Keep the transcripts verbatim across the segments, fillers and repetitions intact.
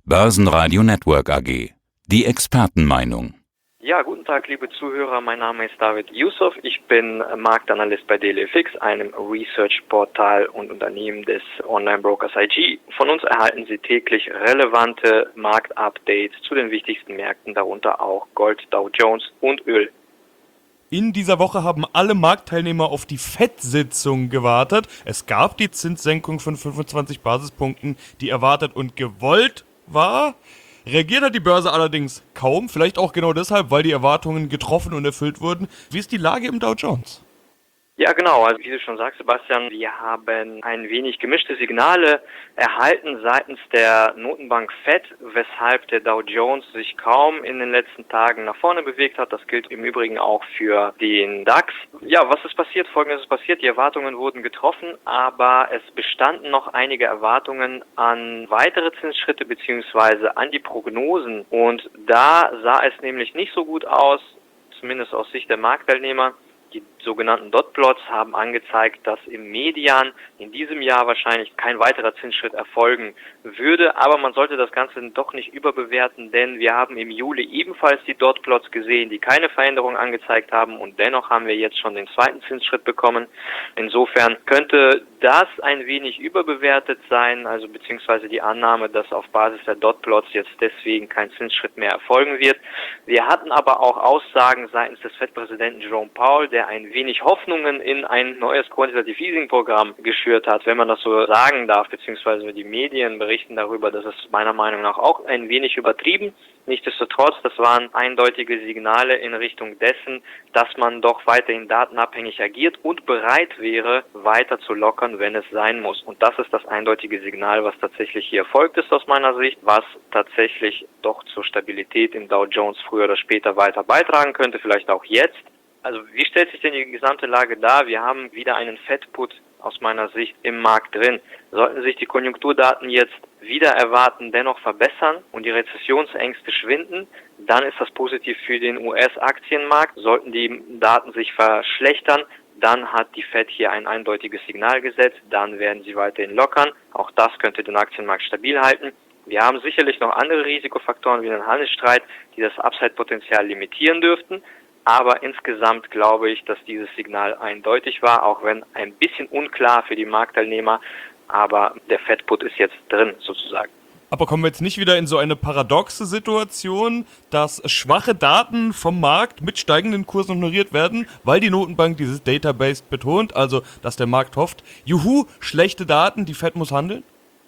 Börsenradio Network A G. Die Expertenmeinung. Ja, guten Tag, liebe Zuhörer. Mein Name ist David Yusuf. Ich bin Marktanalyst bei D L F X, einem Research-Portal und Unternehmen des Online-Brokers I G. Von uns erhalten Sie täglich relevante Marktupdates zu den wichtigsten Märkten, darunter auch Gold, Dow Jones und Öl. In dieser Woche haben alle Marktteilnehmer auf die Fed-Sitzung gewartet. Es gab die Zinssenkung von fünfundzwanzig Basispunkten, die erwartet und gewollt war. Reagiert hat die Börse allerdings kaum, vielleicht auch genau deshalb, weil die Erwartungen getroffen und erfüllt wurden. Wie ist die Lage im Dow Jones? Ja, genau. Also wie du schon sagst, Sebastian, wir haben ein wenig gemischte Signale erhalten seitens der Notenbank Fed, weshalb der Dow Jones sich kaum in den letzten Tagen nach vorne bewegt hat. Das gilt im Übrigen auch für den DAX. Ja, was ist passiert? Folgendes ist passiert. Die Erwartungen wurden getroffen, aber es bestanden noch einige Erwartungen an weitere Zinsschritte beziehungsweise an die Prognosen. Und da sah es nämlich nicht so gut aus, zumindest aus Sicht der Marktteilnehmer. Die sogenannten Dotplots haben angezeigt, dass im Median in diesem Jahr wahrscheinlich kein weiterer Zinsschritt erfolgen würde. Aber man sollte das Ganze doch nicht überbewerten, denn wir haben im Juli ebenfalls die Dotplots gesehen, die keine Veränderung angezeigt haben. Und dennoch haben wir jetzt schon den zweiten Zinsschritt bekommen. Insofern könnte das ein wenig überbewertet sein, also beziehungsweise die Annahme, dass auf Basis der Dotplots jetzt deswegen kein Zinsschritt mehr erfolgen wird. Wir hatten aber auch Aussagen seitens des Fed-Präsidenten Jerome Powell, der ein wenig Hoffnungen in ein neues Quantitative Easing-Programm geschürt hat, wenn man das so sagen darf, beziehungsweise die Medien berichten darüber, dass es meiner Meinung nach auch ein wenig übertrieben. Nichtsdestotrotz, das waren eindeutige Signale in Richtung dessen, dass man doch weiterhin datenabhängig agiert und bereit wäre, weiter zu lockern, wenn es sein muss. Und das ist das eindeutige Signal, was tatsächlich hier erfolgt ist aus meiner Sicht, was tatsächlich doch zur Stabilität im Dow Jones früher oder später weiter beitragen könnte, vielleicht auch jetzt. Also wie stellt sich denn die gesamte Lage dar? Wir haben wieder einen Fed-Put aus meiner Sicht im Markt drin. Sollten sich die Konjunkturdaten jetzt wieder erwarten, dennoch verbessern und die Rezessionsängste schwinden, dann ist das positiv für den U S-Aktienmarkt. Sollten die Daten sich verschlechtern, dann hat die Fed hier ein eindeutiges Signal gesetzt, dann werden sie weiterhin lockern. Auch das könnte den Aktienmarkt stabil halten. Wir haben sicherlich noch andere Risikofaktoren wie den Handelsstreit, die das Upside-Potenzial limitieren dürften. Aber insgesamt glaube ich, dass dieses Signal eindeutig war, auch wenn ein bisschen unklar für die Marktteilnehmer. Aber der Fed-Put ist jetzt drin, sozusagen. Aber kommen wir jetzt nicht wieder in so eine paradoxe Situation, dass schwache Daten vom Markt mit steigenden Kursen honoriert werden, weil die Notenbank dieses Database betont, also dass der Markt hofft, juhu, schlechte Daten, die Fed muss handeln?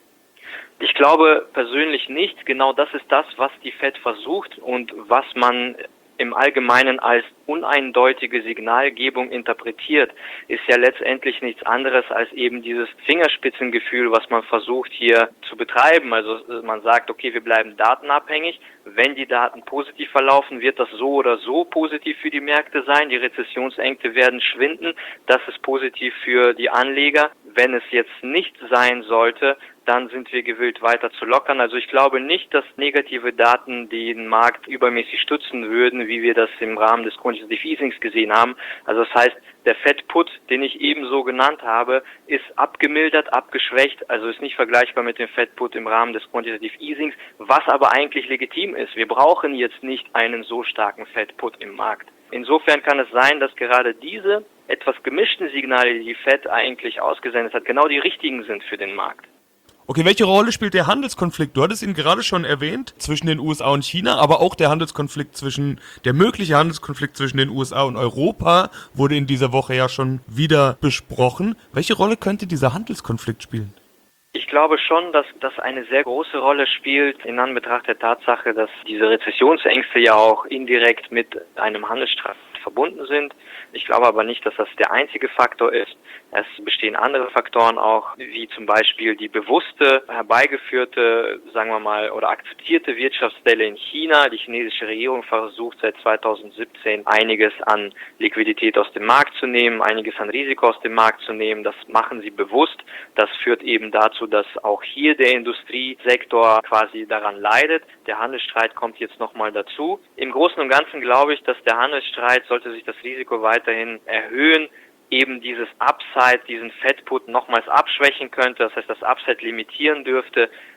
Ich glaube persönlich nicht. Genau das ist das, was die Fed versucht und was man im Allgemeinen als uneindeutige Signalgebung interpretiert, ist ja letztendlich nichts anderes als eben dieses Fingerspitzengefühl, was man versucht hier zu betreiben. Also man sagt, okay, wir bleiben datenabhängig. Wenn die Daten positiv verlaufen, wird das so oder so positiv für die Märkte sein. Die Rezessionsängste werden schwinden. Das ist positiv für die Anleger. Wenn es jetzt nicht sein sollte, dann sind wir gewillt, weiter zu lockern. Also ich glaube nicht, dass negative Daten den Markt übermäßig stützen würden, wie wir das im Rahmen des Quantitative Easings gesehen haben. Also das heißt, der Fed-Put, den ich ebenso genannt habe, ist abgemildert, abgeschwächt, also ist nicht vergleichbar mit dem Fed-Put im Rahmen des Quantitative Easings, was aber eigentlich legitim ist. Wir brauchen jetzt nicht einen so starken Fed-Put im Markt. Insofern kann es sein, dass gerade diese etwas gemischten Signale, die die Fed eigentlich ausgesendet hat, genau die richtigen sind für den Markt. Okay, welche Rolle spielt der Handelskonflikt? Du hattest ihn gerade schon erwähnt, zwischen den U S A und China, aber auch der Handelskonflikt zwischen, der mögliche Handelskonflikt zwischen den U S A und Europa wurde in dieser Woche ja schon wieder besprochen. Welche Rolle könnte dieser Handelskonflikt spielen? Ich glaube schon, dass das eine sehr große Rolle spielt in Anbetracht der Tatsache, dass diese Rezessionsängste ja auch indirekt mit einem Handelsstreit verbunden sind. Ich glaube aber nicht, dass das der einzige Faktor ist. Es bestehen andere Faktoren auch, wie zum Beispiel die bewusste, herbeigeführte, sagen wir mal, oder akzeptierte Wirtschaftsstelle in China. Die chinesische Regierung versucht seit zweitausendsiebzehn einiges an Liquidität aus dem Markt zu nehmen, einiges an Risiko aus dem Markt zu nehmen. Das machen sie bewusst. Das führt eben dazu, dass auch hier der Industriesektor quasi daran leidet. Der Handelsstreit kommt jetzt nochmal dazu. Im Großen und Ganzen glaube ich, dass der Handelsstreit, sollte sich das Risiko weiterhin erhöhen, eben dieses Upside, diesen Fed-Put nochmals abschwächen könnte, das heißt das Upside limitieren dürfte,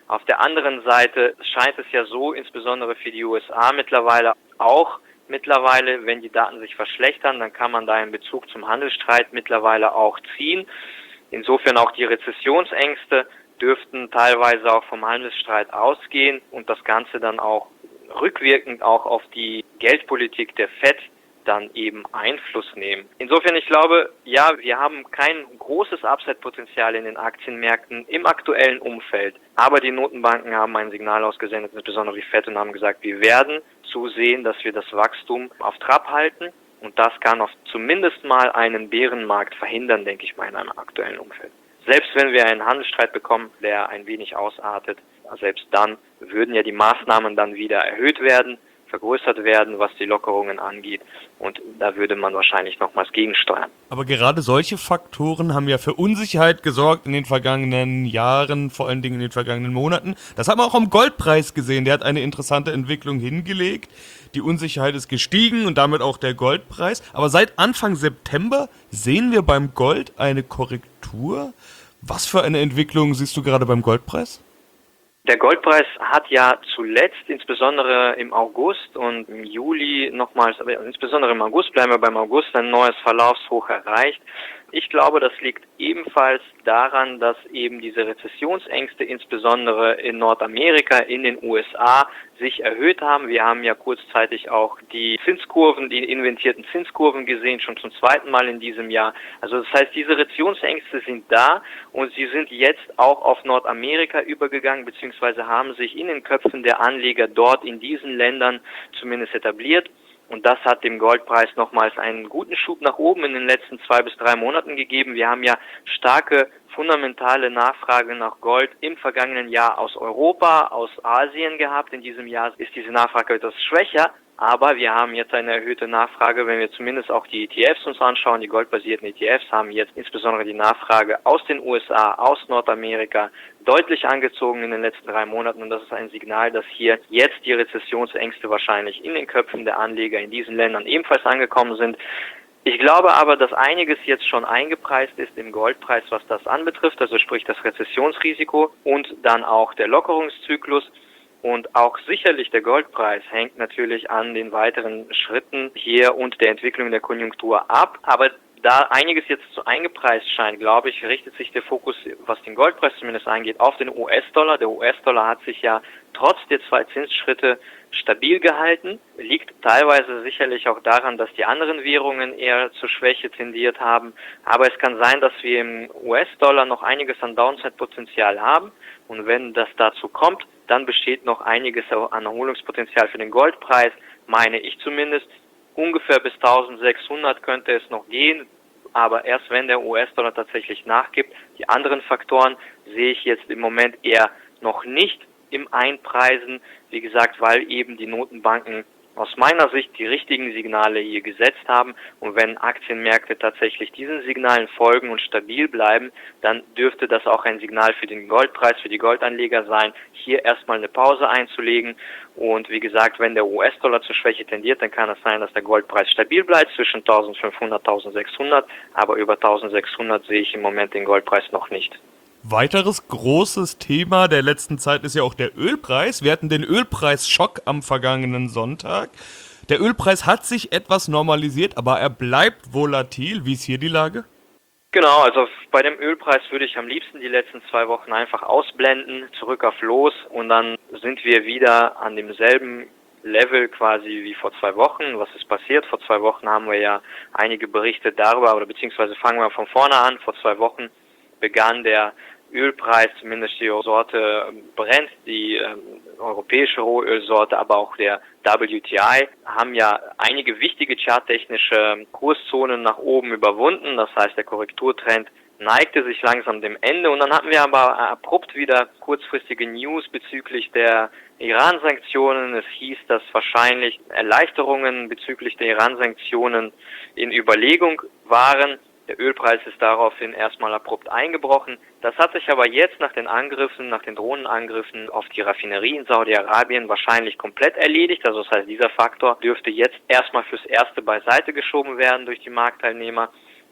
Auf der anderen Seite scheint es ja so, insbesondere für die U S A mittlerweile auch, mittlerweile, wenn die Daten sich verschlechtern, dann kann man da einen Bezug zum Handelsstreit mittlerweile auch ziehen. Insofern auch die Rezessionsängste dürften teilweise auch vom Handelsstreit ausgehen und das Ganze dann auch rückwirkend auch auf die Geldpolitik der Fed dann eben Einfluss nehmen. Insofern, ich glaube, ja, wir haben kein großes Upside-Potenzial in den Aktienmärkten im aktuellen Umfeld. Aber die Notenbanken haben ein Signal ausgesendet, insbesondere die Fed, und haben gesagt, wir werden zusehen, dass wir das Wachstum auf Trab halten. Und das kann auf zumindest mal einen Bärenmarkt verhindern, denke ich mal, in einem aktuellen Umfeld. Selbst wenn wir einen Handelsstreit bekommen, der ein wenig ausartet, selbst dann würden ja die Maßnahmen dann wieder erhöht werden, vergrößert werden, was die Lockerungen angeht. Und da würde man wahrscheinlich nochmals gegensteuern. Aber gerade solche Faktoren haben ja für Unsicherheit gesorgt in den vergangenen Jahren, vor allen Dingen in den vergangenen Monaten. Das haben wir auch am Goldpreis gesehen. Der hat eine interessante Entwicklung hingelegt. Die Unsicherheit ist gestiegen und damit auch der Goldpreis. Aber seit Anfang September sehen wir beim Gold eine Korrektur. Was für eine Entwicklung siehst du gerade beim Goldpreis? Der Goldpreis hat ja zuletzt, insbesondere im August und im Juli nochmals, aber insbesondere im August, bleiben wir beim August, ein neues Verlaufshoch erreicht. Ich glaube, das liegt ebenfalls daran, dass eben diese Rezessionsängste insbesondere in Nordamerika, in den U S A sich erhöht haben. Wir haben ja kurzzeitig auch die Zinskurven, die inventierten Zinskurven gesehen, schon zum zweiten Mal in diesem Jahr. Also das heißt, diese Rezessionsängste sind da und sie sind jetzt auch auf Nordamerika übergegangen, beziehungsweise haben sich in den Köpfen der Anleger dort in diesen Ländern zumindest etabliert. Und das hat dem Goldpreis nochmals einen guten Schub nach oben in den letzten zwei bis drei Monaten gegeben. Wir haben ja starke fundamentale Nachfrage nach Gold im vergangenen Jahr aus Europa, aus Asien gehabt. In diesem Jahr ist diese Nachfrage etwas schwächer. Aber wir haben jetzt eine erhöhte Nachfrage, wenn wir zumindest auch die E T Fs uns anschauen. Die goldbasierten E T Fs haben jetzt insbesondere die Nachfrage aus den U S A, aus Nordamerika deutlich angezogen in den letzten drei Monaten. Und das ist ein Signal, dass hier jetzt die Rezessionsängste wahrscheinlich in den Köpfen der Anleger in diesen Ländern ebenfalls angekommen sind. Ich glaube aber, dass einiges jetzt schon eingepreist ist im Goldpreis, was das anbetrifft, also sprich das Rezessionsrisiko und dann auch der Lockerungszyklus. Und auch sicherlich der Goldpreis hängt natürlich an den weiteren Schritten hier und der Entwicklung der Konjunktur ab. Aber da einiges jetzt zu eingepreist scheint, glaube ich, richtet sich der Fokus, was den Goldpreis zumindest angeht, auf den U S-Dollar. Der U S-Dollar hat sich ja trotz der zwei Zinsschritte stabil gehalten, liegt teilweise sicherlich auch daran, dass die anderen Währungen eher zur Schwäche tendiert haben. Aber es kann sein, dass wir im U S-Dollar noch einiges an Downside-Potenzial haben. Und wenn das dazu kommt, dann besteht noch einiges an Erholungspotenzial für den Goldpreis, meine ich zumindest. Ungefähr bis eintausendsechshundert könnte es noch gehen, aber erst wenn der U S-Dollar tatsächlich nachgibt. Die anderen Faktoren sehe ich jetzt im Moment eher noch nicht im Einpreisen, wie gesagt, weil eben die Notenbanken aus meiner Sicht die richtigen Signale hier gesetzt haben. Und wenn Aktienmärkte tatsächlich diesen Signalen folgen und stabil bleiben, dann dürfte das auch ein Signal für den Goldpreis, für die Goldanleger sein, hier erstmal eine Pause einzulegen. Und wie gesagt, wenn der U S-Dollar zur Schwäche tendiert, dann kann es sein, dass der Goldpreis stabil bleibt zwischen eintausendfünfhundert, eintausendsechshundert, aber über eintausendsechshundert sehe ich im Moment den Goldpreis noch nicht. Weiteres großes Thema der letzten Zeit ist ja auch der Ölpreis. Wir hatten den Ölpreisschock am vergangenen Sonntag. Der Ölpreis hat sich etwas normalisiert, aber er bleibt volatil. Wie ist hier die Lage? Genau, also bei dem Ölpreis würde ich am liebsten die letzten zwei Wochen einfach ausblenden, zurück auf Los, und dann sind wir wieder an demselben Level quasi wie vor zwei Wochen. Was ist passiert? Vor zwei Wochen haben wir ja einige Berichte darüber, oder beziehungsweise fangen wir von vorne an. Vor zwei Wochen begann der Ölpreis, zumindest die Sorte Brent, die äh, europäische Rohölsorte, aber auch der W T I, haben ja einige wichtige charttechnische Kurszonen nach oben überwunden. Das heißt, der Korrekturtrend neigte sich langsam dem Ende, und dann hatten wir aber abrupt wieder kurzfristige News bezüglich der Iran-Sanktionen. Es hieß, dass wahrscheinlich Erleichterungen bezüglich der Iran-Sanktionen in Überlegung waren. Der Ölpreis ist daraufhin erstmal abrupt eingebrochen. Das hat sich aber jetzt nach den Angriffen, nach den Drohnenangriffen auf die Raffinerie in Saudi-Arabien wahrscheinlich komplett erledigt. Also das heißt, dieser Faktor dürfte jetzt erstmal fürs Erste beiseite geschoben werden durch die Marktteilnehmer.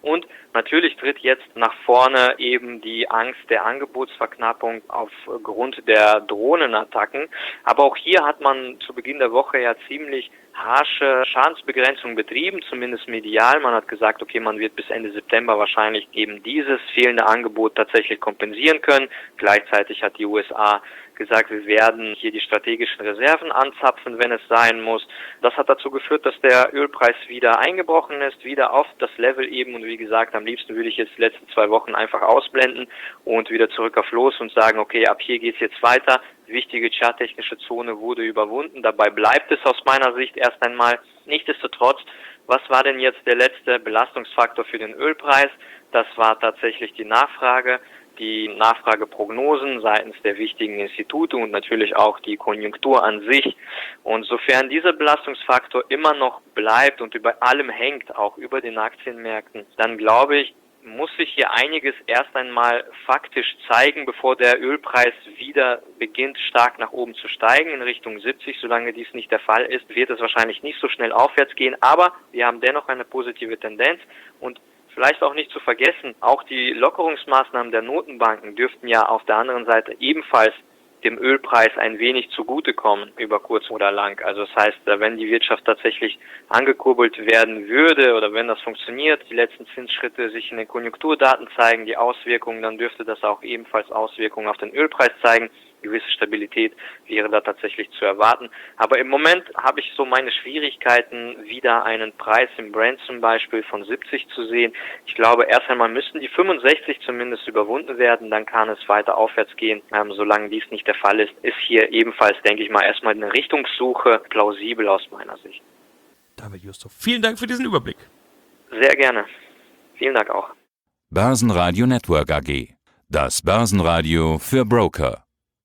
Und natürlich tritt jetzt nach vorne eben die Angst der Angebotsverknappung aufgrund der Drohnenattacken. Aber auch hier hat man zu Beginn der Woche ja ziemlich harsche Schadensbegrenzung betrieben, zumindest medial. Man hat gesagt, okay, man wird bis Ende September wahrscheinlich eben dieses fehlende Angebot tatsächlich kompensieren können. Gleichzeitig hat die U S A gesagt, wir werden hier die strategischen Reserven anzapfen, wenn es sein muss. Das hat dazu geführt, dass der Ölpreis wieder eingebrochen ist, wieder auf das Level eben. Und wie gesagt, am liebsten würde ich jetzt die letzten zwei Wochen einfach ausblenden und wieder zurück auf Los und sagen, okay, ab hier geht's jetzt weiter. Die wichtige charttechnische Zone wurde überwunden. Dabei bleibt es aus meiner Sicht erst einmal. Nichtsdestotrotz, was war denn jetzt der letzte Belastungsfaktor für den Ölpreis? Das war tatsächlich die Nachfrage. Die Nachfrageprognosen seitens der wichtigen Institute und natürlich auch die Konjunktur an sich. Und sofern dieser Belastungsfaktor immer noch bleibt und über allem hängt, auch über den Aktienmärkten, dann glaube ich, muss sich hier einiges erst einmal faktisch zeigen, bevor der Ölpreis wieder beginnt, stark nach oben zu steigen in Richtung siebzig. Solange dies nicht der Fall ist, wird es wahrscheinlich nicht so schnell aufwärts gehen. Aber wir haben dennoch eine positive Tendenz und vielleicht auch nicht zu vergessen, auch die Lockerungsmaßnahmen der Notenbanken dürften ja auf der anderen Seite ebenfalls dem Ölpreis ein wenig zugutekommen, über kurz oder lang. Also das heißt, wenn die Wirtschaft tatsächlich angekurbelt werden würde oder wenn das funktioniert, die letzten Zinsschritte sich in den Konjunkturdaten zeigen, die Auswirkungen, dann dürfte das auch ebenfalls Auswirkungen auf den Ölpreis zeigen. Gewisse Stabilität wäre da tatsächlich zu erwarten. Aber im Moment habe ich so meine Schwierigkeiten, wieder einen Preis im Brent zum Beispiel von siebzig zu sehen. Ich glaube, erst einmal müssten die fünfundsechzig zumindest überwunden werden, dann kann es weiter aufwärts gehen. Ähm, solange dies nicht der Fall ist, ist hier ebenfalls, denke ich mal, erstmal eine Richtungssuche plausibel aus meiner Sicht. David Justus, vielen Dank für diesen Überblick. Sehr gerne. Vielen Dank auch. Börsenradio Network A G. Das Börsenradio für Broker.